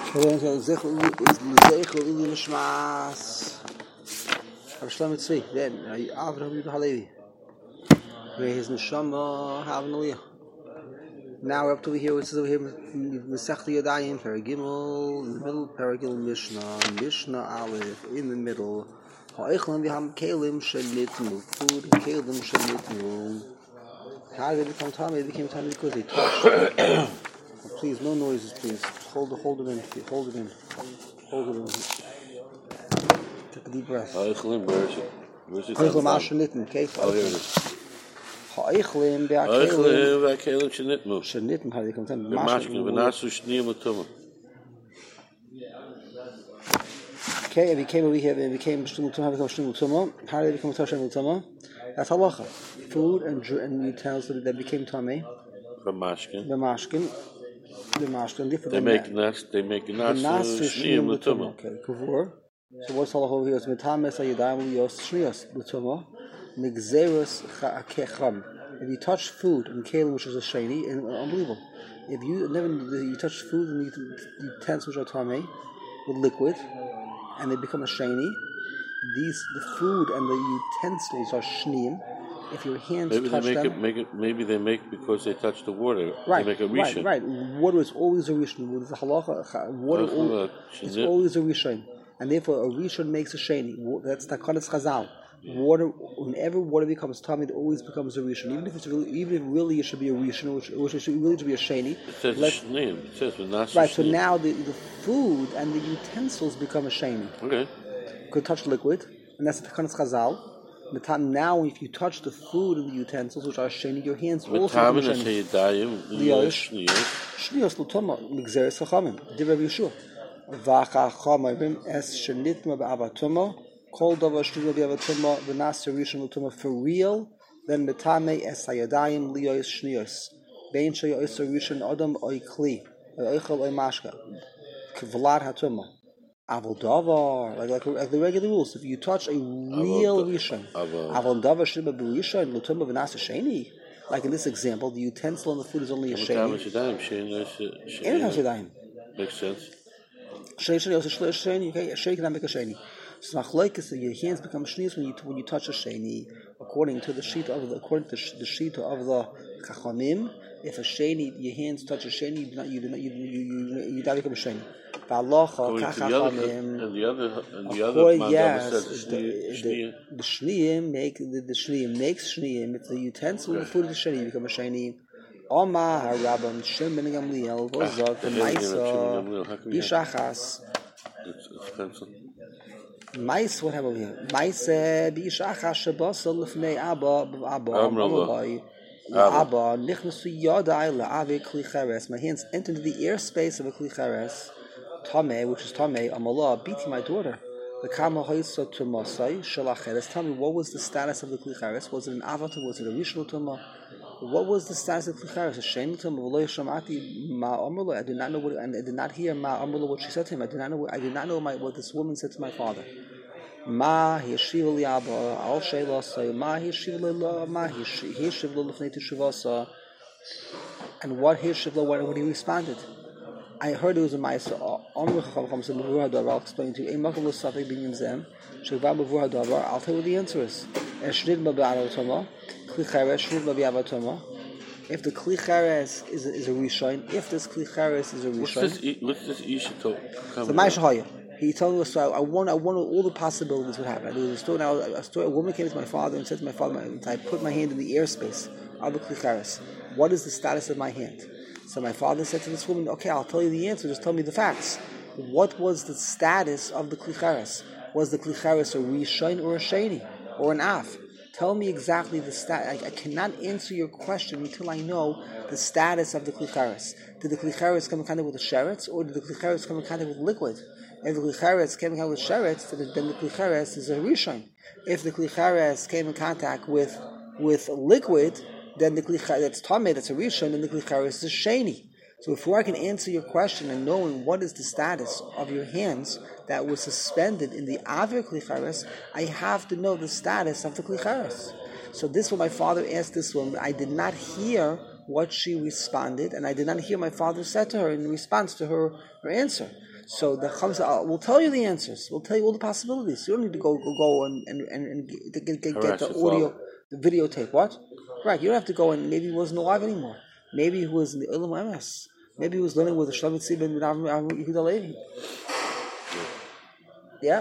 Then is Zeichel Ili Nishmas. Shlomo Tzvi. Then Avraham Yehuda Halevi. Where his neshama having aliyah. Now we're up to here. It says over here Masechta Yadayim Paragimel in the middle. Paragil Mishnah Aleph in the middle. Ha'eichlim v'ham kelim shenitnu. Food kelim shenitnu. How did they become tummy? They became tummy because they touched. Please, no noises, please. Hold it in. Hold it in. Take a deep breath. Ha'eichlim, where is it? Ha'eichlim shenitnu. Okay. Oh, here it is. Ha'eichlim v'ha'kelim shenitnu. Shenitnu. How do they come tummy? V'mashkin v'nasu shniyim l'tumah. Okay, it became over here. It became Shneimut Tumah. How did it become Shneimut Tumah? That's halacha. Food and utensils that became tummy. V'mashkin. They make nasu shniyim l'tumah. Okay, kavur. So what's halacha over here? It's metames ayadayim liyos shniyos l'tumah. Nigzerus kecham. If you touch food and kelim, which is a sheni, and unbelievable. If you touch food and utensils which are tummy with liquid, and they become a sheni, the food and the utensils are shniyim. If your hands touch them, maybe they make because they touch the water. Right, they make a rishon. Right. Water is always a rishon. Water is a halacha. Water is always a rishon, and therefore a rishon makes a sheni. That's takanas chazal. Water, whenever water becomes tummy, it always becomes a rishon. Even if really it should be a rishon, which it should really be a sheni. It says shneim. It says v'nasu. Right. So now the food and the utensils become a sheni. Okay. Could touch liquid, and that's the takanas chazal. The time now, if you touch the food and the utensils, which are sheni, your hands also become sheni. Shniyos l'tumah nigzeres chachamim. Divrei Yeshua. V'chachamim es shenitma b'avatumah. Kol davar shniyos b'avatumah v'nas rishon l'tumah for real. Then metame es hayadayim liyos shniyos. Bein sheyos rishon adam oy kli oichel oy mashka. K'vlar hatumah. Aval davar, like the regular rules. If you touch a real rishon, aval davar sheba b'rishon l'tumah v'nas sheni. Like in this example, the utensil and the food is only a sheni. Makes sense. Sheni also sheni. Okay, a sheni cannot make a sheni. So machlokes, your hands become shnius when you touch a sheni. According to the sheet of the chachamim, if a sheni, your hands touch a sheni, you don't become a sheni. And the other yes, the shniyim makes shniyim. It's the utensil and the food of the sheni become a sheni. Oma harabam Shem ben Gamliel v'zok ma'isa b'ishachas. Mais, what have we here? Mais b'ishachas shebasal lefnei Abba nichnasu yadai la'ave kli cheres. My hands enter into the airspace of a kli cheres. Tameh, which is Tameh, Amalah, beating my daughter. The Kama Hoysa Tumasai, Shalacheres. Tell me, what was the status of the Klichares? Was it an Avatar? Was it a Rishon Tumah? What was the status of the Klichares? A Shem Tumah, V'lo Yishamati, Ma Amalah. I did not know and I did not hear Ma Amalah what she said to him. I did not know what this woman said to my father. Ma Yeshiva Liaba, Al Sheila Ma Yeshiva Lefnei Teshuvasa. And what Yeshiva, when he responded? I heard it was a ma'aser. I'll explain to you. I'll tell you what the answer is. If the kli cheres is a rishon, if this kli cheres is a rishon, what's this isha talk? The ma'aser haya. He told me a story. I wanted all the possibilities would happen. There was a story. A woman came to my father and said to my father, I put my hand in the airspace of the kli cheres. What is the status of my hand? So my father said to this woman, okay, I'll tell you the answer, just tell me the facts. What was the status of the klicharis? Was the klicharis a rishon or a sheni? Or an af? Tell me exactly the status. I cannot answer your question until I know the status of the klicharis. Did the klicharis come in contact with the sheretz, or did the klicharis come in contact with liquid? If the klicharis came in contact with sheretz, then the klicharis is a rishon. If the klicharis came in contact with liquid, then the klicharis, that's tameh, that's a rishon, and the klicharis is a sheni. So before I can answer your question and knowing what is the status of your hands that were suspended in the avir klicharis, I have to know the status of the klicharis. So this is what my father asked this woman. I did not hear what she responded, and I did not hear my father said to her in response to her answer. So the Chamsa will tell you the answers. We'll tell you all the possibilities. You don't need to go and get the audio, the videotape. What? Right. You don't have to go and maybe he wasn't alive anymore. Maybe he was in the Ilm MS. Maybe he was learning with the Shabbat Tzibin with Yehuda Levi. Yeah.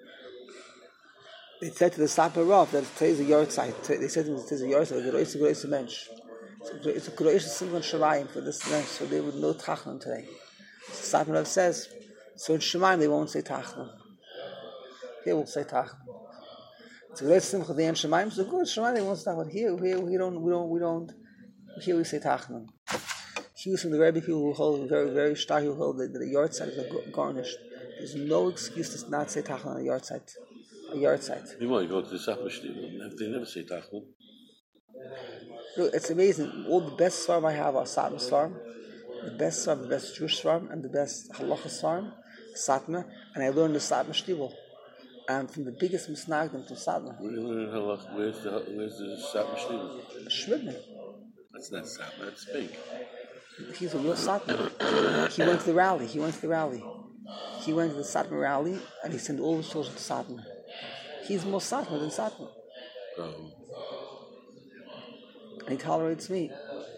They said to the Sapir Rav that today's a yard site. They said to him today's a yard site. It's a great mensch. It's a great simple Shamayim for this mensch. So they would know Tachlan today. So Sapir Rav says, so in Shemayim they won't say Tachlan. Here we'll say Tachlan. It's a great simcha the end Shemayim. So good Shemayim they won't say Tachlan. Here we don't. Here we say Tachlan. He was from the Rebbe people who hold very, very stark, who hold that the yard site is garnished. There's no excuse to not say Tachlan on a yard site. You go to the Sapir Shtiv, they never say Tachlan. Look, it's amazing. All the best Svarm I have are Satmar Svarm. The best Svarm, the best Jewish Svarm, and the best Halacha Svarm, Satmar. And I learned the Satmar Shtivel. And from the biggest Misnagdim to Satmar. Where do you learn Halacha? Where's the Satmar Shtivel? Shvidman. That's not Satmar, that's big. He's a real Satmar. He went to the rally. He went to the Satmar rally, and he sent all his children to Satmar. He's more Satmar than Satmar. And he tolerates me.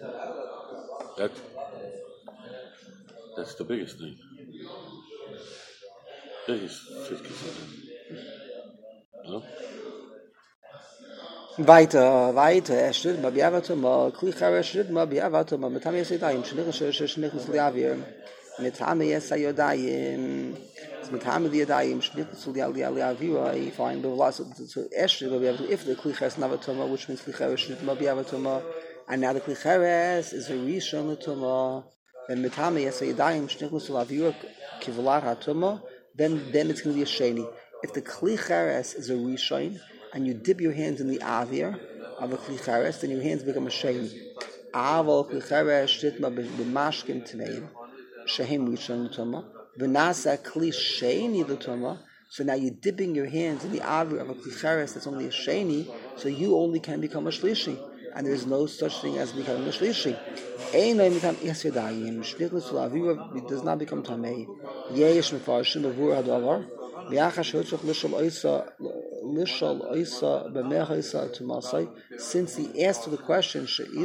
That's the biggest thing. Biggest 50%. No? Weiter. Steht mal biavatum, klicher steht mal biavatum, mit ham yesayim, shnichus liavir, mit ham yesayim, mit ham the yadayim, shnichus liavir. I find the last to if the klicher is navatum, which means klicher steht mal biavatum, and now the klicher is a rishon latuma, and mit ham yesayim, shnichus liavir, kivlar hatuma, then it's going to be a sheni. If the klicher is a rishon, and you dip your hands in the avir of a klicheres, then your hands become a sheni. Aval klicheres shitma b'mashkim tmeim, shehem rishon l'toma, v'nasa kli sheni l'toma. So now you're dipping your hands in the avir of a klicheres that's only a sheni, so you only can become a shlishi, and there is no such thing as becoming a shlishi. Ein lo mitam yasodayim, shnichus l'avir does not become tamei. Yesh mefarshim b'vur hadavar. Since he asked the question,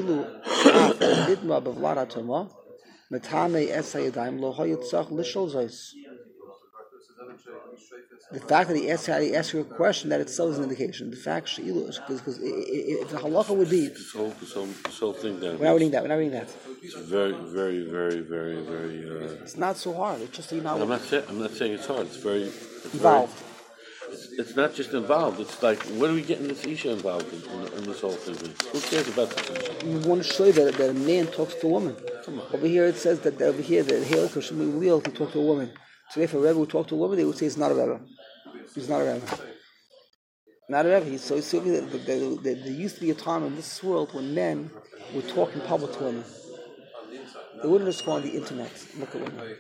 the fact that he asked you a question, that itself is an indication. The fact because if the halacha would be this whole thing that we're not reading that. It's very, very, very, very, very. It's not so hard. It's just I'm not saying it's hard. It's very involved. It's not just involved. It's like, what are we getting this Isha involved in this whole thing? Who cares about this Isha? We want to show you that a man talks to a woman. Over here it says that over here the Halak Hashem will to talk to a woman. So if a Rebbe would talk to a woman, they would say it's not a Rebbe. He's not a Rebbe. Not a Rebbe. So it's that there used to be a time in this world when men would talk in public to women. They wouldn't just go on the internet and look at women.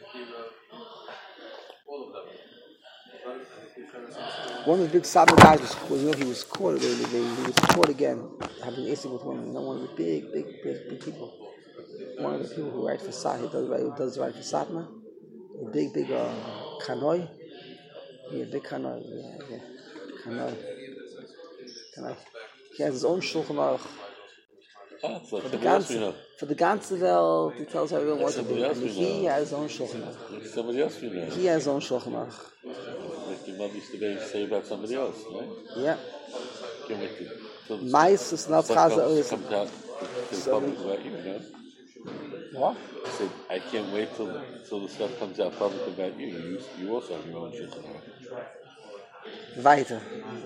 One of the big Sabbath guys he was caught. He was caught again having Isaac with women. One of the big people. One of the people who write for Satmar. He does write for Satmar. A big kanoi. Yeah, big kanoi. Yeah. Kanoi. He has his own Shulchan Aruch. For the ganze Welt, he tells everyone what to do. And he has his own Shulchan Aruch. Somebody else we know. He has his own Shulchan Aruch. Like your mother used to say about somebody else, right? Yeah. Can't wait till Mais is not Chaza. Comes out to the public about you, know? What? I said, I can't wait till the stuff comes out public about you. You also have your own shit. Weiter.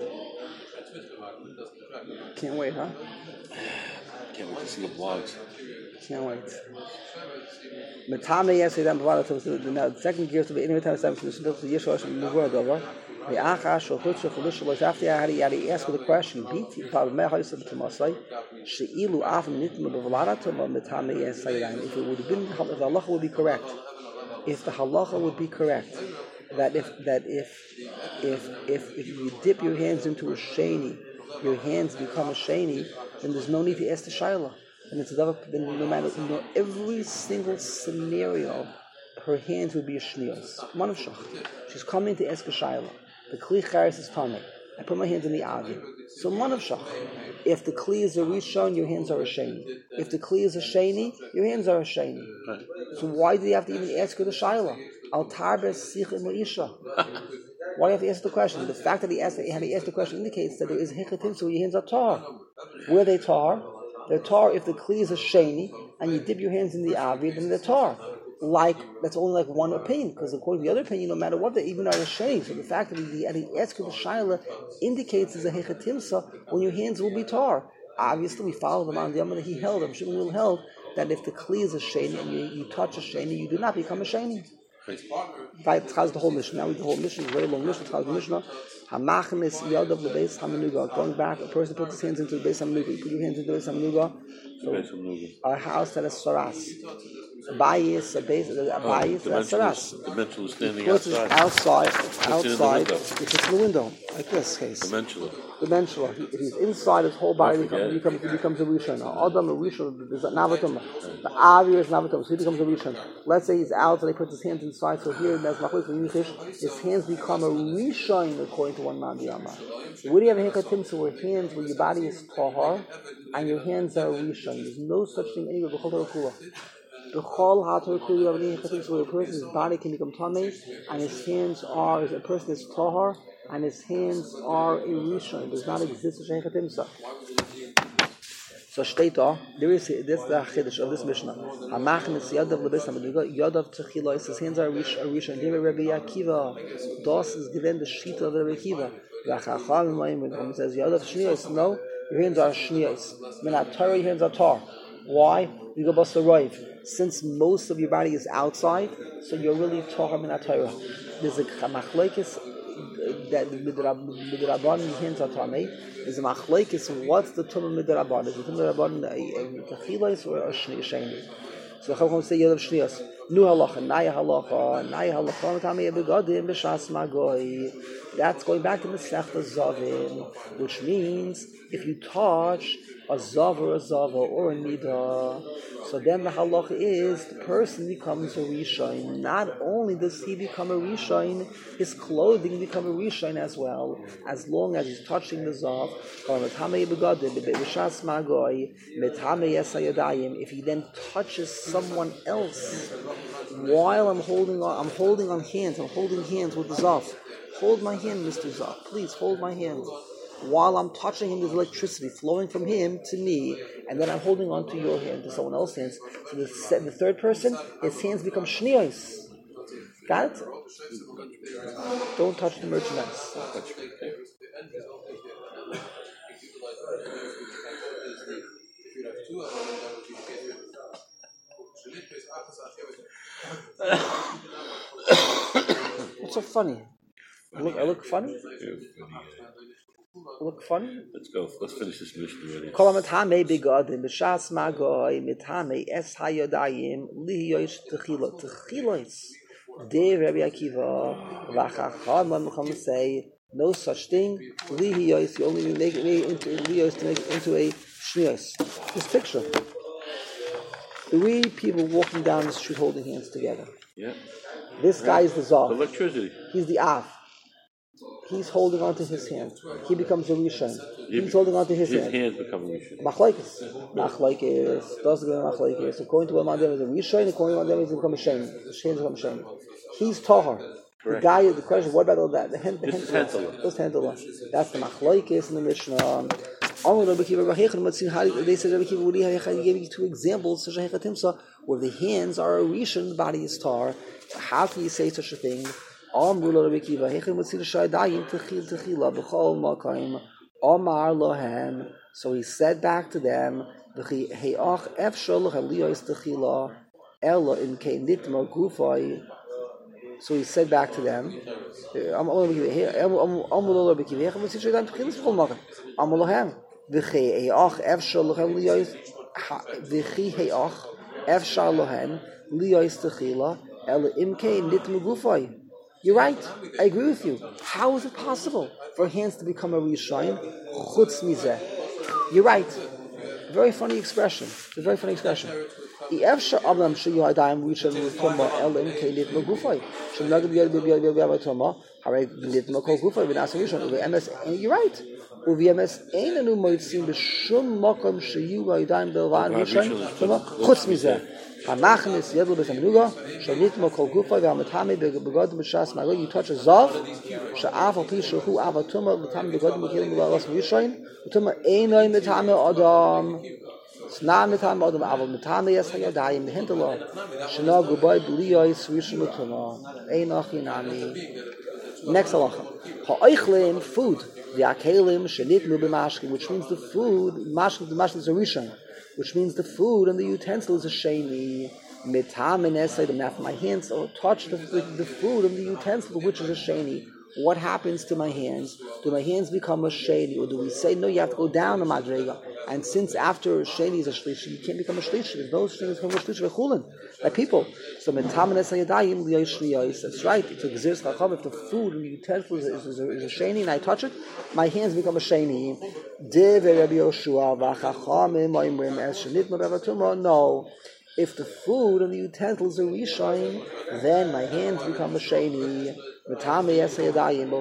Can't wait, huh? Can't wait to see the blogs. Can't wait. Metame yesterday, the second gear to be in the time to the Yeshua in the world over. The Achash or Hutch for Lush after he asked the question, beat about Mehais of Tomasai, Sheilu Afam Nitim of Valata, Metame yesterday. If it would have been, if the halacha would be correct, that if you dip your hands into a sheni, your hands become a sheni, then there's no need to ask the shaila. And it's then no matter every single scenario her hands would be a shniyos. Manavshach. She's coming to ask a shayla. The kli charis is tamei. I put my hands in the avi. So manavshach. If the kli is a rishon, your hands are a sheni. If the kli is a sheni, your hands are a sheni. So why do you have to even ask her the shayla? Al tarbes sichim isha. Why do you have to answer the question? The fact that he had to ask the question indicates that there is hechatim, so your hands are tar. Where are they tar? They're tar if the kli is a sheni and you dip your hands in the avi, then they're tar. That's only like one opinion, because according to the other opinion, no matter what, they even are a sheni. So the fact that he asked the shayla indicates there's a hechatimsa when your hands will be tar. Obviously, we follow the man that he held. I'm sure will held that if the kli is a sheni and you touch a sheni, you do not become a sheni. Right, the whole mission. Now the whole mission is a very long mission. It's the Mishnah. Hamachnis yadav lebeis hamenuga. Going back, a person puts his hands into the beis hamenuga. You put your hands into the beis hamenuga. So our house that is saras. A bayis, a bayis, that's saras. The mental is standing outside. Outside. It's in the window, like this case. The menshula. If he's inside his whole body, he becomes a rishon. Adam a rishon is navatum. The avi is navatum, so he becomes a rishon. Let's say he's out and he puts his hands inside. So here, his hands become a rishon according to one man biyama. Where do you have a hekatim? So where your body is tahar and your hands are rishon. There's no such thing anywhere. The whole hatar kuli of any hechatim, so where a person's body can become tamei and his hands are, a person is tahar and his hands are a rishon. It does not exist such a hechatimsa. So shteta, this is the chiddush of this Mishnah. Hamachnis yadav lebes hamenuga yadav techilos. His hands are a rishon. David Rabbi Akiva. Das is given the shita of Rabbi Akiva. V'achacham when it says yadav shniyos, no, your hands are shniyos. Minat Torah, your hands are tar. Why? You go bust the roiv. Since most of your body is outside, so you're really tar minat Torah. There's a machlokes that midrabban your hands are tamei. There's a machlokes. What's the tumah midrabban? Is the tumah midrabban techilos or a sheni? So Chachamim say yadav shniyos. Nu halacha, naya halacha, tamei begadim b'shas magoi. That's going back to Masechta Zavim, which means if you touch a zav or a nida, so then the halacha is the person becomes a rishon. Not only does he become a rishon, his clothing become a rishon as well, as long as he's touching the zav. If he then touches someone else while I'm holding hands with the zav. Hold my hand, Mr. Zav. Please hold my hand. While I'm touching him, there's electricity flowing from him to me, and then I'm holding on to your hand, to someone else's hands. So the third person, his hands become shniyos. Got it? Don't touch the merchandise. What's so funny? I look funny? Look funny? Let's go. Let's finish this mission already. Kol mithamei begadim b'shas magoi mithamei es hayodayim liyosh techilos. De Rabbi Akiva v'achacham say no such thing. Liyosh, you only make it into liyosh to make it into a shniyos. This picture. 3 people walking down the street holding hands together. Yeah. This guy is the Zav. Electricity. He's the Av. He's holding on to his hand. He becomes a Rishon. He's holding on to his hand. His hands become a Rishon. Machlokes. Doesn't go Machlokes. According to what Mandem is a Rishon, according to what Mandem is become a Sheni. His hands become a Sheni. He's Tahar. The guy, the question, what about all that? The hand. Just handle. That's the Machlokes in the Mishnah. They said Rabbi Kiva, he gave you 2 examples such a hechatimsa where the hands are a rishon, the body is tar. How can you say such a thing? So he said back to them, so he said back to them, you're right, I agree with you. How is it possible for hands to become a rishon? Chutz mizeh. You're right. Very funny expression. It's a very funny expression. Efsha Abram Shayu Adayim Rishon Tuma Elim Kelit Magufay. Shamnag Tuma, Harry Lit Makol Gufay, Vinas Rishon, MS, and you're right. UVMS ain't a new moitzim b'shum makom sheyu ha'yadayim b'elvan rishon chutz mizeh hamachnis yedlu b'saminuga shenitmo kol gufa v'hamatami b'god b'shas ma'lo you touch a zav she'af al pi shehu avatuma b'tam b'god b'kilim b'las rishon b'tuma einay mitame adam sna mitame adam aval mitame yes ha'yadayim b'hintala shena gubay b'liyos rishon b'tuma einach yinami. Next halacha ha'oichlin food. The akelim shenitlu b'mashkin, which means the food. Mashkin is a rishon, which means the food and the utensil is a sheni. Mitamin esay the mouth of my hands or touch the food and the utensil, which is a sheni. What happens to my hands? Do my hands become a sheni, or do we say no? You have to go down a madrega. And since after sheni is a shlishi, you can't become a shlishi. There's no sheni become a shlishi v'chulin like people. So mitamin esay yadayim liyoshniyos. That's right. It's a gzir chacham. If the food and the utensil is a sheni and I touch it, my hands become a sheni. No. If the food and the utensils are rishon, then my hands become a sheni. But let's say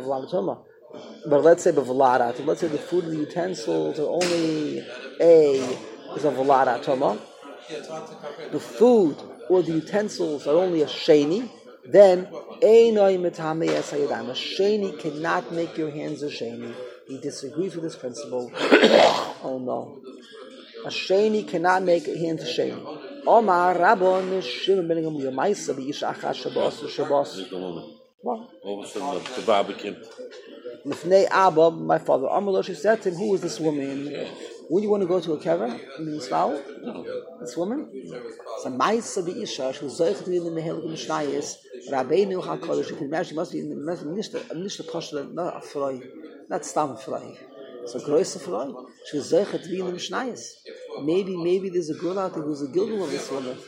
b'v'ladat. Let's say the food and the utensils are only is a v'ladat toma. The food or the utensils are only a sheni. Then a sheni cannot make your hands a sheni. He disagrees with this principle. Oh no. A sheni cannot make hands a sheni. Omar Rabban Shimon ben Gamliel Ma'isa b'isha achas Shabbos. What? All of a sudden, the barbecue. Mifnei Abba, my father. Amar she said to him, "Who is this woman? Would you want to go to a kever in the Yisrael? No. This woman? So Ma'isa b'isha, she was zoichet to be in the Mehelik Mishnayis. Rabbeinu HaKadosh. You can imagine she must be in the Mishnah Pasha, not a froi, not stam froi. So gross froi. She was zoichet to be in the Mishnayis. Maybe there's a girl out there who's a gilgul of this woman.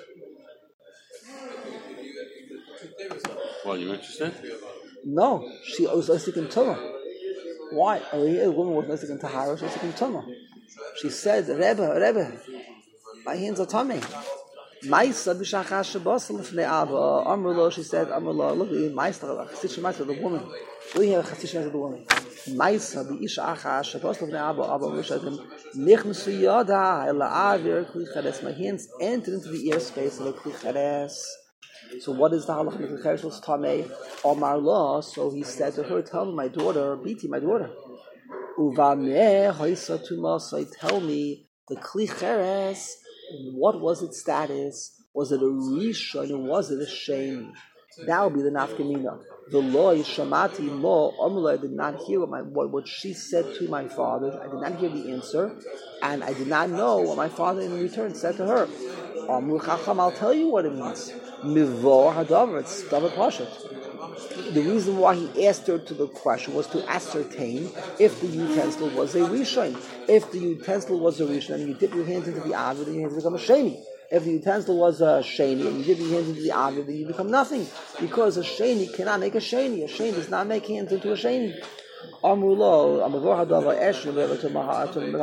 Well, you interested? No, she was Osik in Torah. Why? A woman was Osik in Tahara, she was Osik in Torah. She said, Rebbe, my hands are tummy. Ma'isa b'shachas Shabbos l'fnei Abba. Amrullah, she said, Amrullah, look, Ma'isa, the woman. Look here, Chasish the woman. Ma'isa b'isha achas Shabbos l'fnei Abba. Abba Rishadim, nichnusu yada, ela'avir kli cheres. My hands entered into the airspace of the kli cheres. So what is the halach of kli cheres? Was tamei Omar Lo. So he said to her, tell me, my daughter, Biti, my daughter. Uvameh haisa tumasai. Tell me the kli cheres. What was its status? Was it a rishon or was it a sheni? That would be the nafkamina. The law is shamati law. Amrullah, I did not hear what she said to my father. I did not hear the answer, and I did not know what my father in return said to her. Amru chacham, I'll tell you what it means. Mivor hadavar, it's davar pashat. The reason why he asked her to the question was to ascertain if the utensil was a rishon. If the utensil was a rishon and you dip your hands into the avid, then your hands become a sheni. If the utensil was a sheni and you dip your hands into the avid, then you become nothing. Because a sheni cannot make a sheni. A sheni does not make hands into a sheni. Amrulo, amavor hadavar eshin levatum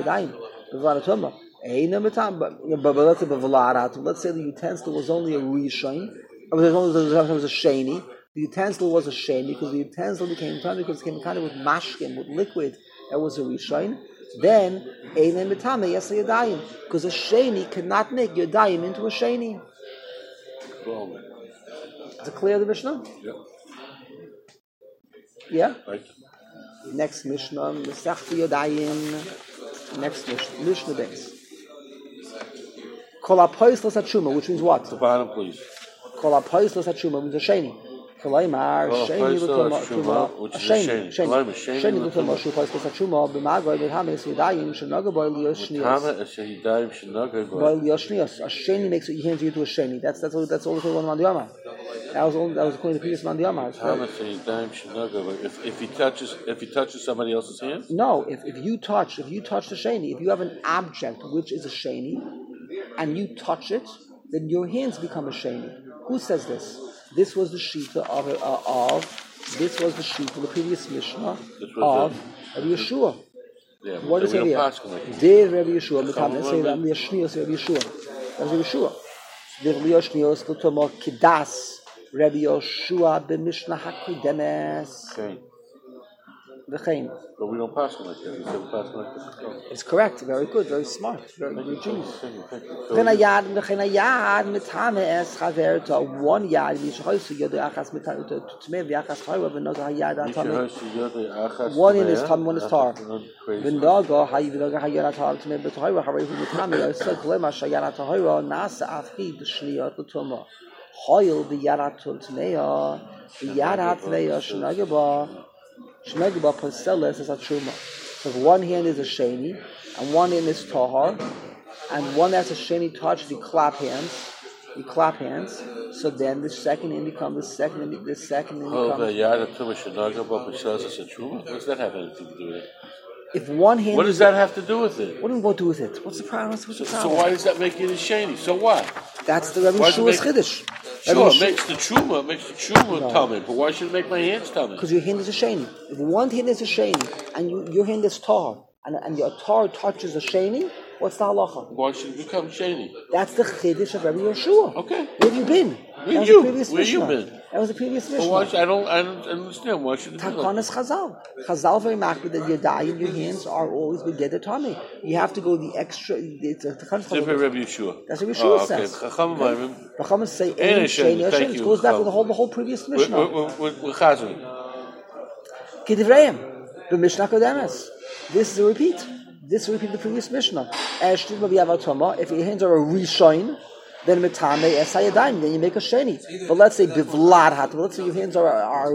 but let's say the utensil was only a rishon. It was a sheni. The utensil was a sheni because the utensil became tummy because it came kind of with mashkin, with liquid that was a rishon. Then einem mitame yes yadayim because a sheni cannot make yadayim into a sheni. Is it clear, the Mishnah? Yeah. Yeah. Right. Next Mishnah, Mesachti Yadayim. Next Mishnah base. Kol hapoislos hatshuma, which means what? The bottom, please. Kol hapoislos hatshuma means a sheni. Kolaymar sheni l'tuma, a sheni l'tuma shu poislos hatshuma b'magoi b'hames yadayim shenaga boy liyoshniyos. Boy liyoshniyos. A sheni makes your hands into a sheni. That's all the one mandiyama. That was according to the previous mandiyama. If he touches somebody else's hand. No, if you touch the sheni, if you have an object which is a sheni, and you touch it, then your hands become a sheni. Who says this? This was the shita of the previous Mishnah of Rabbi Yeshua. Yeah, what is it here? Did Rabbi Yeshua become? Let's say that Rabbi Yeshua. That's Rabbi Yeshua. V'chliyo shniyos l'tuma kidas Rabbi Yoshua b'Mishnah HaKodemes. Okay. V'chein. But we don't pass like that. We said pass like that. It's correct. Very good. Very smart. Very genius. Thank you. V'chein hayad mitame es chaverta. One yad v'yishoysu yodu achas mitame t'mei v'achas chayra v'noga hayad atame. One in is tam, one is tar. V'noga hayad atame t'mei b'tayra harayu mitame yosek lema shayad atahayra nasa afhi b'shniyot l'tuma. Hoyel v'yaratul t'meya v'yarat v'ya shnagaba paseles is a truma. So if one hand is a sheni and one hand is tahar, and one that's a sheni touch, you clap hands. So then the second hand becomes the second hand becomes. Oh, v'yarat shnagaba paseles is a truma. What does that have anything to do with it? If one hand. What does that have to do with it? What do we do with it? What's the problem? So why does that make it a sheni? So what? That's the Rabbi Yeshua's chiddush. Sure, it makes the truma tummy, but why should it make my hands tummy? Because your hand is a sheni. If one hand is a sheni and your hand is tar, and your tar touches a sheni, what's the halacha? Why should it become sheni? That's the chiddush of Rabbi Yeshua. Okay. Where have you been? Where you been? That was the previous Mishnah. Well, I don't understand. Why should it be like Takanas Chazal. Chazal very makbid that your dayan, your hands are always begeder tummy. You have to go the extra. It's a different Rabbi Yeshua. That's what Yeshua says. Chachamim say ein sheni. It goes back to the whole previous Mishnah. We're chazing. Kidivreim, the Mishnah Kodemes. This is a repeat. This repeat the previous Mishnah. If your hands are a rishon, then mitame esayadayim, then you make a sheni. But let's say bivlad hat. Let's say your hands are a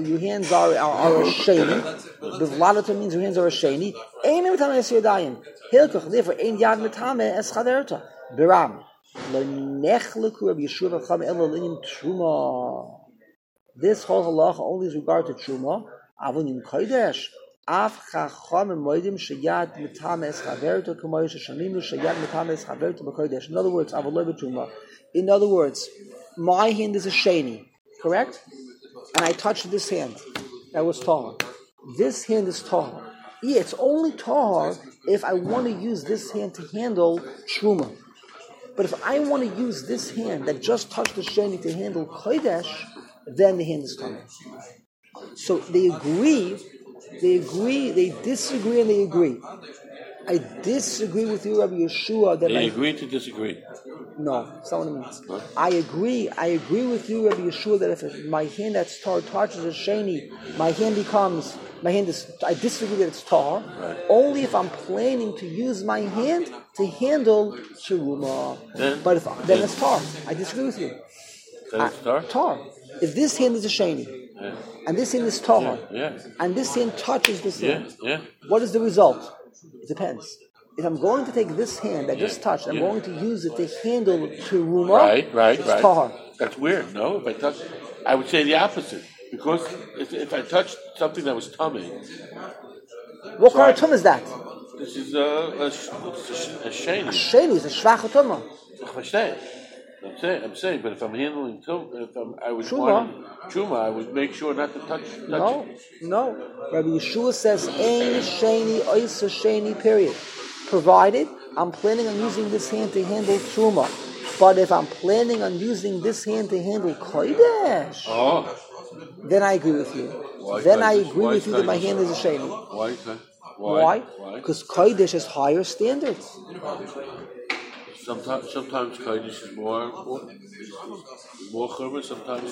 sheni. Bivlad hat means your hands are a sheni. Ein mitame esayadayim. Hilkoch therefore ein yad mitame es chaverta. Biram lo nechleku Rabbi Yeshua v'cham elo linim truma. This whole halacha only is regard to truma. Avonim kodesh. Af chachamim moedim sheyad mitame es chaverta k'moy sheshamimu sheyad mitame es chaverta b'kodesh. In other words, avoloi b'truma. In other words, my hand is a sheni, correct? And I touched this hand. That was tahar. This hand is tahar. Yeah, it's only tahar if I want to use this hand to handle truma. But if I want to use this hand that just touched the sheni to handle kodesh, then the hand is tahar. So they agree, they disagree, and they agree. I disagree with you, Rabbi Yeshua. That they agree to disagree. No, that's not what it means. What? I agree with you, Rabbi Yeshua, that if my hand that's tar touches a sheni, I disagree that it's tar. Right. Only if I'm planning to use my hand to handle shiruma. But then it's tar. I disagree with you. Then it's tar? Tar. If this hand is a sheni, yeah. and this hand is tar, yeah. and this hand touches this hand, what is the result? It depends. If I'm going to take this hand that just touched, I'm going to use it to handle teruma. Right. Tahar. That's weird. No, if I touch, I would say the opposite. Because if I touched something that was tummy. What kind of tum is that? This is a sheni. A sheni is a shvacha tumah. I'm saying, but if I'm handling truma, I would make sure not to touch it. No. Rabbi Yeshua says, "Ein sheni oisa sheni." Period. Provided I'm planning on using this hand to handle truma, but if I'm planning on using this hand to handle kodesh, then I agree with you. I agree with you that my hand is a sheni. Why? Because kodesh has higher standards. Sometimes kodesh is more chumrah. Sometimes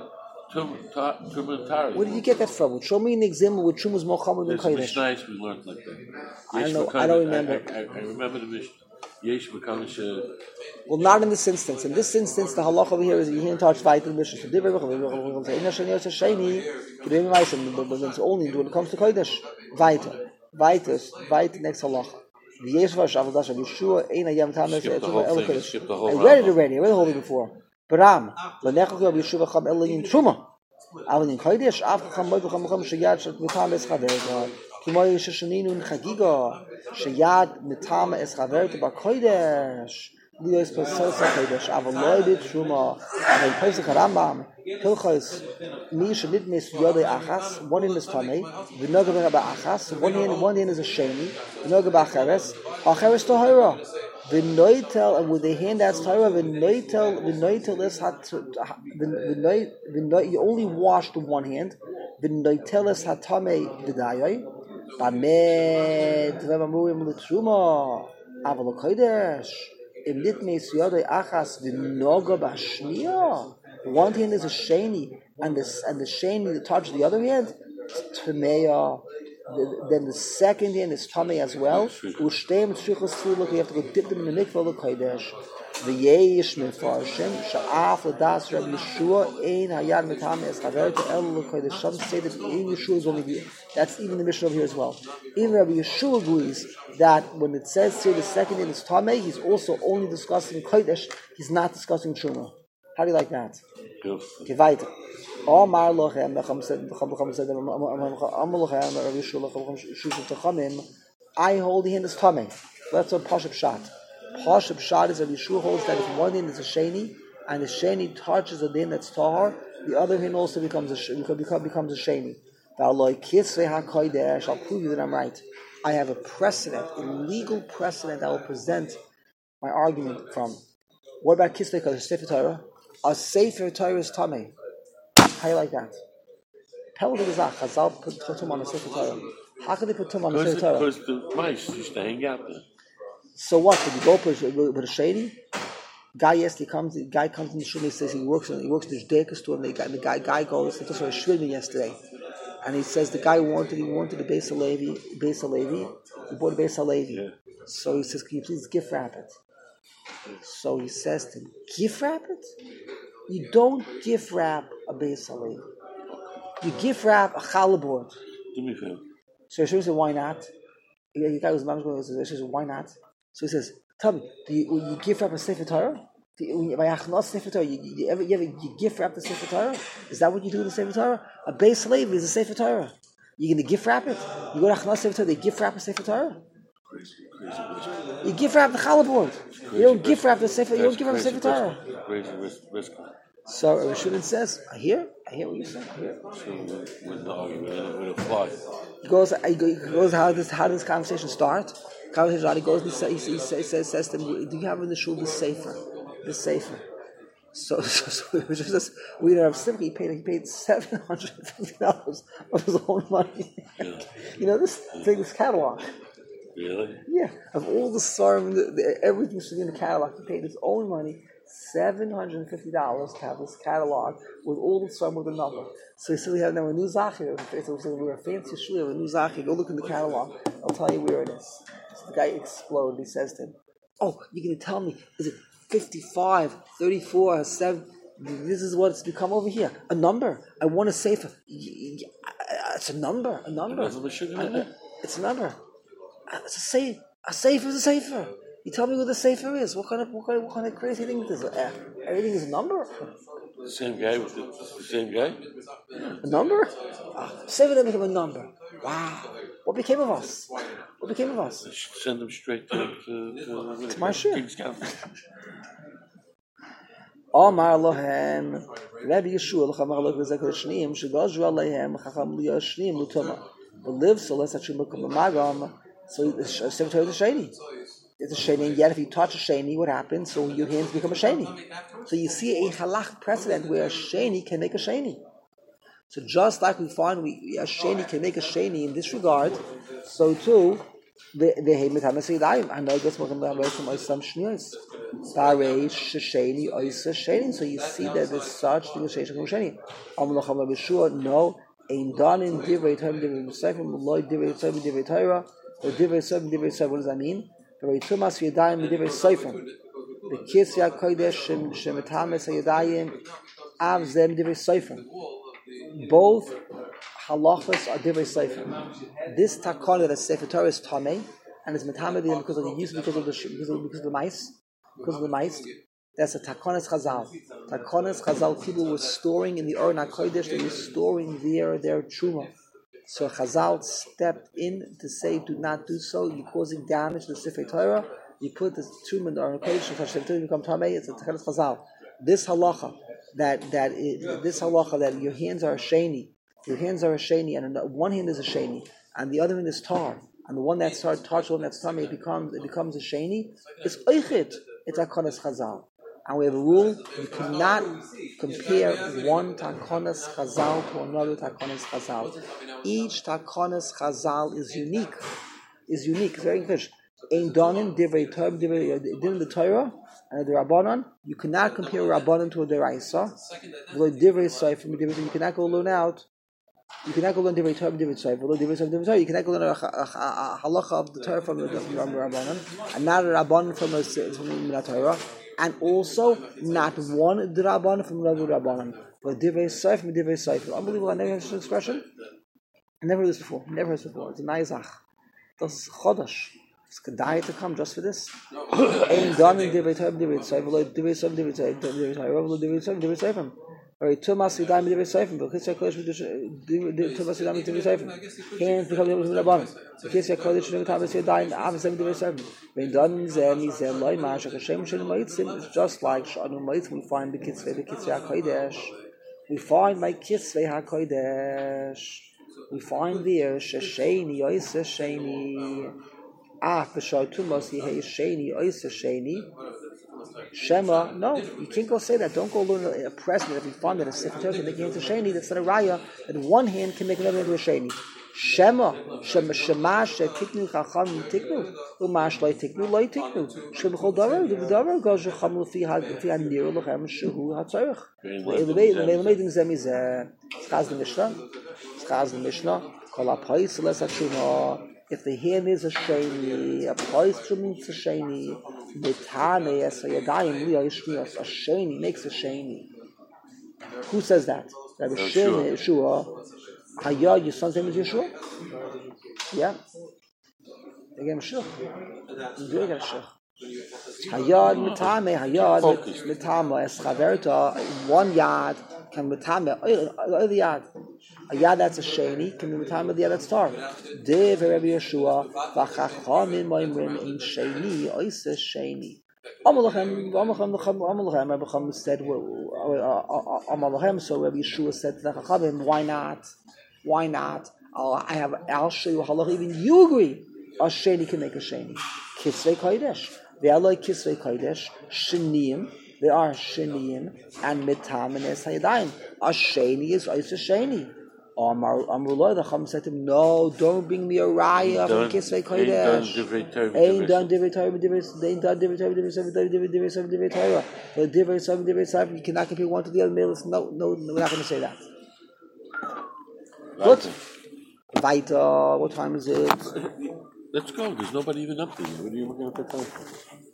truma. Where did you get that from? Show me an example where truma is more chumrah than kodesh. There's Mishnayos we learned like that. I don't remember. I remember the Mishnah. Yesh b'kamish. Well, not in this instance. In this instance, the halacha over here is you can't touch weiter Mishnah. So but it's only when it comes to kodesh. Weiter. Next halacha. I read it already. I read the whole thing before. Baram, Lios Kososa Kodesh, Avaloi bit Truma, and Pesach Rambam, Hilchos, Mish Nidmis Yode Achas, one in is Tamei, Vinogaba Achas, one hand is a Sheni, Vinogaba Acheres, Acheres Tohira. V'noitel, and with the hand that's Torah, v'noitel is you only wash the one hand. V'noitel is hatame v'dayai. Bamed v'mamurim l'truma. Aval l'kodesh. Im nitmeis yodai achas v'noga b'ashmiya. One hand is a sheni, and the sheni that touches the other hand, tmeya. Then the second hand is tamei as well. Ushtem tzrichos tzuluk. You have to go dip them in the mikvah l'kodesh. V'yesh mefarshim sha'af l'das Rabbi Yeshua ein hayad metamei es chaver el l'kodesh. Some say that even Yeshua is only here. That's even the mission over here as well. Even Rabbi Yeshua agrees that when it says here the second hand is tamei, he's also only discussing kodesh. He's not discussing truma. How do you like that? Okay, weiter. Omar lochem, I hold the hand as tamei. That's a pashab shot. Pashab shot is that Yeshua holds that if one hand is a sheni, and the sheni touches the hand that's tahar, the other hand also becomes a sheni. I'll prove you that I'm right. I have a precedent, a legal precedent I will present my argument from. What about Kisvei Kodesh, Sefer Torah? A Sefer Torah is tamei. How do you like that? Chazal put tum on a Sefer Torah. How can they put tum on a Sefer Torah? Because the mice used to hang out there. So what? Did you go with a shady? Guy comes in the shul. He says he works in the Judaica store, and the guy goes. He took a shvili yesterday, and he says the guy wanted a Beis Halevi. He bought a Beis Halevi. Yeah. So he says, "Can you please gift wrap it?" So he says to him, "Gift wrap it? You don't gift wrap a Beis Halevi. You gift wrap a challah board." Do me a favor. So Hashem said, "Why not?" The guy was going. He says, "Why not?" So he says, "Tell me, do you gift wrap a Sefer Torah? By Achnot Sefer Torah, you gift wrap the Sefer Torah? Is that what you do with the Sefer Torah? A Beis Halevi is a Sefer Torah. You're going to gift wrap it? You go to Achnot Sefer Torah, they gift wrap a Sefer Torah? You gift wrap the challah board. You don't gift wrap the Sefer. You don't gift wrap the Sefer Torah." So Rishon says, I hear what you're saying. So with the argument, with a fly. He goes. How does conversation start? He goes. He says to him, "Do you have in the shul the sefer? The sefer?" So it was just we don't have simple. He paid $750 of his own money. Yeah. This catalog. Really? Yeah. Of all the sarm, everything should be in the catalog. He paid his own money. $750 to have this catalog with all the sarm with a number. So he said we have now a new zachir. So we're a fancy shul, we have a new zachir. Go look in the catalog. I'll tell you where it is. So the guy exploded. He says to him, "Oh, you're going to tell me, is it 55, 34, 7? This is what it's become over here. A number. I want a sefer. It's a number. A number. It's a number. It's a sefer. A sefer is a sefer. You tell me what the sefer is. What kind of crazy thing is it? Everything is a number. The same guy with the same guy? A number? Sefer then became a number. Wow. What became of us? What became of us? Send them straight to my shul. King's County. Omar lohem Rabbi Yeshua l'chamar lo v'zekar shneim shegazru aleihem chacham liya shneim l'toma live so let's actually look at the magam. So the Sefer Torah is a sheni. It's a sheni, and yet if you touch a sheni, what happens? So your hands become a sheni. So you see a halach precedent where a sheni can make a sheni. So just like we find a sheni can make a sheni in this regard, so too the heimet hamasayidayim. I know that's what I'm going to from some shniyos. Bareish sheni oisa sheni. So you see that there's such thing as sheni. Amlacham Yeshua no ein danin divrei Torah divrei sefer loy divrei Torah divrei Torah or divrei sefer divrei sefer. What does that mean? The Tumas Yadayim Divrei Sefer. The Kisya Kodesh Shemetames Yadayim Av Zem Divrei Sefer. Both halachas are Divrei Sefer. This takana that Sefer Torah is tamei and is metamed because of the use because of the mice. That's a takanas Chazal. Takanas Chazal. People were storing in the Aron HaKodesh. They were storing their truma. So Chazal stepped in to say, do not do so. You're causing damage to the Sefer Torah. You put the truma in the Aron HaKodesh, and Sefer Torah become tamei. It's a takanas Chazal. This halacha that your hands are a sheni, and one hand is a sheni, and the other hand is tar, and the one that starts touching, the one that's tummy, it becomes a sheni. It's oichid. It's takonas chazal. And we have a rule: you cannot compare one takonas chazal to another takonas chazal. Each takonas chazal is unique. It's very English. Ein donin divrei Torah, din the Torah and the Rabbanon. You cannot compare Rabbanon to a deraisa. You cannot go learn out. You cannot go learn divrei Torah, divrei Torah. You cannot go learn a halacha of the Torah from the Rabbanon, and not a Rabbanon from the Torah, and also not one Rabbanon from another Rabbanon. But divrei Seif from divrei Seif. Unbelievable! I never heard this expression. I never heard this before. It's a naizach. Das is chodesh. It's kedai to come just for this. Ain't done in divrei Torah, divrei Seif. Divrei Seif, divrei Torah, divrei Seif, divrei Seif. Alright, Tumas Yidayim Divrei Seifim, but Kitzei Kodesh Tumas Yidayim Divrei Seifim. Hands become the Rabbanon. Kitzei Kodesh Tumas Yidayim Avasem Divrei Seifim. When done Zem, he said, Loi Mashak Hashem Shem Maitzim. It's just like Shanu Maitzim. We find the Kitzei HaKodesh. We find my Kitzei HaKodesh. We find there Shesheni Oisa Sheni. B'Shar Tumas Yihei Sheni Oisa Sheni. Shema, no, you can't go say that. Don't go learn a present if you find that a Sefer Torah can make it into Sheni. That's not a raya. That one hand can make another into a Sheni. Shema, shetiknu chacham tiknu, umash loy tiknu. Shem b'chol davar goes chacham l'fi hanir l'chem shehu hatzarich. Le'elamedim zeh mizeh. Schaz the Mishnah. Kol ha'pais les ha'tshuma. If the hand is a sheni, a pais means a sheni. Betane es yadayim li yishmios. A sheni makes a sheni. Who says that? Rabbi Yeshua. Hayad, your son's name is Yeshua? Yeah. They gave him a shuk. You do get a shuk. Hayad mitame, es chaverta. One yad can mitame, other yad. A yad that's a sheni can be mitame the yad that's tar. Dev Rabbi Yeshua v'chachamim moimrim in sheni oisa sheni. Amalachem. Rabbi Chacham said, Amalachem. So Rabbi Yeshua said to the Chachamim, why not? I'll show you a halacha. Even you agree. A sheni can make a sheni. Kisvei kodesh. They are like kisvei kodesh. Sheniyim. They are sheniyim and mitam and es hayadayim. A sheni is also sheni. Amrullah, the Chacham said to him, no, don't bring me a raya from kisvei kodesh. Ain't done divrei Torah. Ain't done divrei Torah. So divrei Torah, you cannot compare one to the other. No, we're not going to say that. Good. Weiter. What time is it? Let's go. There's nobody even up there. What are you looking at the time for?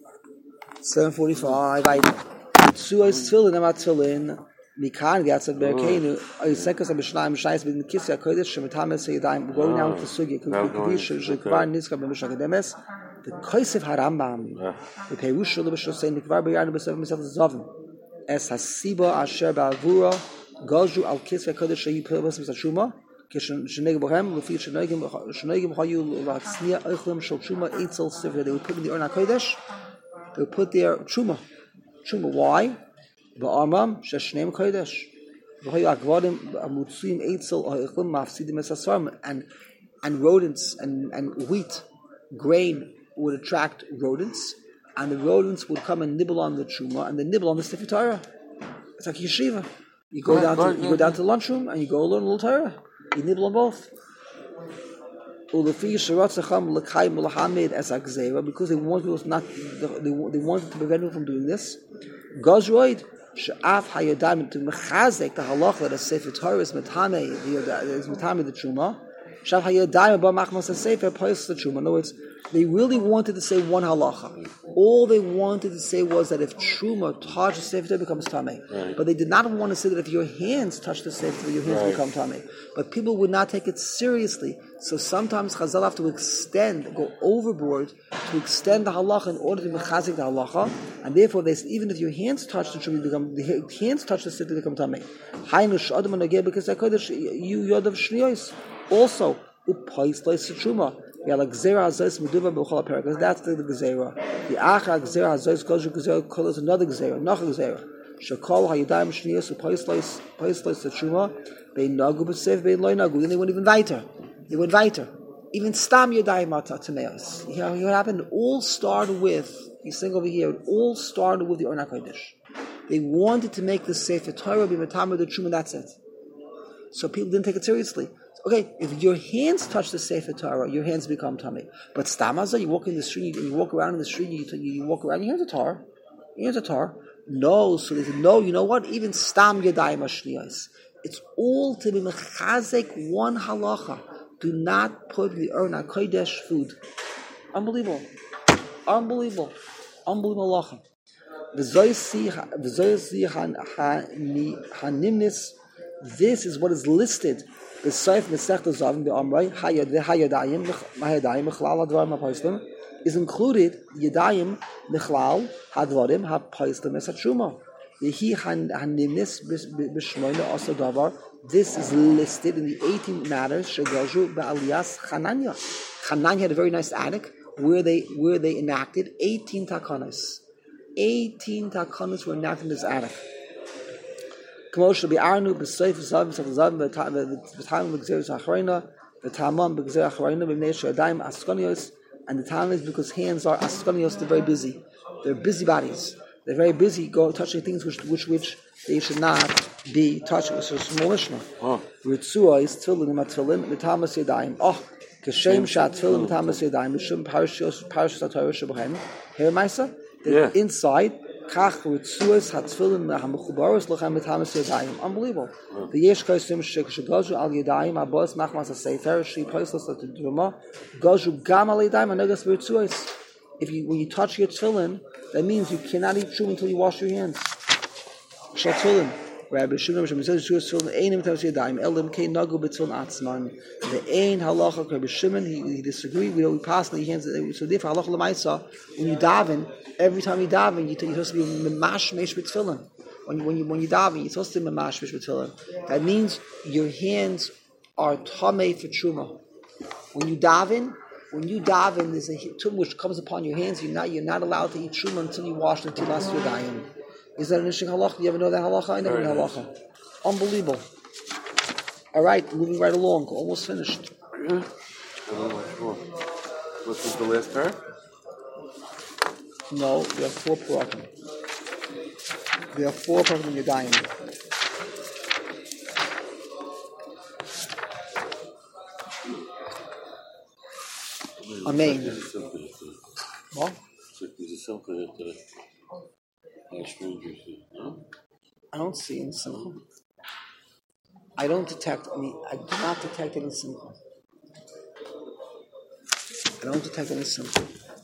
7:45. Weiter. Tzu is tefillin. I'm at tefillin. Mikan v'yatzad be'arkeinu. Oyisekas ha'mishnayim mishayis b'din kisvei hakodesh shemitames ha'yadayim. We're going now into sugya. K'vish shekvar nizkar b'mishna kademes. The Kosef HaRambam. The Perush shelo b'shosei nikvar b'yarnu b'sefer misaf zovim. Es hasiba asher ba'avura gazru al kisvei hakodesh shehi p'rabas b'sashuma. They would put in the Urna Kodesh. They would put their Truma. Why? And rodents and wheat, grain would attract rodents, and the rodents would come and nibble on the Truma and then nibble on the Sefer Torah. It's like yeshiva. You go down to the lunchroom and you go learn a little Torah. You nibble on both. Because they wanted to prevent people from doing this. Gazroid she'af hayadayim to mechazek the halacha that a sefer Torah is metame the truma. She'af hayadayim ba machmas a sefer pois the truma. In other words, they really wanted to say one halacha. All they wanted to say was that if truma touches the sefer Torah, it becomes tamei. Right. But they did not want to say that if your hands touch the sefer Torah, your hands become tamei. But people would not take it seriously. So sometimes Chazal have to go overboard to extend the halacha in order to mechazik the halacha, and therefore they say, even if your hands touch the truma, the hands touch the sefer, they become tamei. Hainush adam anageh because kodesh you yodav shniyos also upais leis truma. Because that's the gezerah. The achar gezerah hazos goes to gezerah is another gezerah, noch a gezerah. Shekol hayadayim shniyos upais leis truma. Bein nagu b'sev bein loy nagu. Then they went even weiter. Even Stam Yadayim Tameos. You know what happened? It all started with, you think over here, it all started with the Orna Kodesh. They wanted to make the Sefer Torah be Matamar the Truma, that's it. So people didn't take it seriously. Okay, if your hands touch the Sefer Torah, your hands become tummy. But Stamaza, you walk in the street, and you walk around in the street, you walk around, your hands are tar. Your hands are tar. No, so they said, no, you know what? Even Stam Yadayim Ashliyos. It's all to be mechazek one halacha. Do not put the Orna Kodesh food. Unbelievable. Unbelievable halacha. This is what is listed. Is included Yadayim Mechlal Hadvarim HaPaislim Esachuma. This is listed in the 18 matters Shagaju Ba'aliyas Chananya. Chananya had a very nice attic where they enacted 18 takanas. 18 takanas were enacted in this attic. Commotion be Arnu B'Seif Zav Zav B'Tam B'Gzeres Acharina B'Tamam B'Gzeres Acharina B'Neish Yadayim Askonios. And the time is because hands are askonios, they're very busy. They're busybodies. They're very busy touching things which they should not be touching. So small Mishnah. Ritzua is tefillin u'matfillin l'tamas yadayim. Kashem shat tefillin l'tamas yadayim l'shum parashas haTorah shebehem. Here, Maisa, the inside kach ritzuas hatfillin ha'mechubaros l'chem l'tamas yadayim. Unbelievable. The yesh kosim shekashagazu al yadayim abos machmas hasefer shi poislas l'tedruma gazu gam al yadayim anagas ritzuas. When you touch your tefillin, that means you cannot eat truma until you wash your hands. Shatfillin. Rabbi Shimon says tefillin einim tamas yadayim elim kein nagu b'tefillin atzman. The ein halacha Rabbi Shimon he disagreed. We pass the hands. So therefore halacha l'maisa when you daven, every time you daven, you're supposed to be memashmesh b'tefillin. When you daven, you're supposed to be memashmesh b'tefillin. That means your hands are tamei for truma. When you daven, there's a tum which comes upon your hands. You're not allowed to eat truma until you wash the tilas yadayim. Is that an interesting halacha? Do you ever know that halacha? I never know halacha. Unbelievable. All right, moving right along. Almost finished. Yeah. What was the last part? No, we have 4 parakim. We have 4 parakim in Yadayim. Amen. What? I don't see in Simcha. I do not detect any Simcha. I don't detect any Simcha.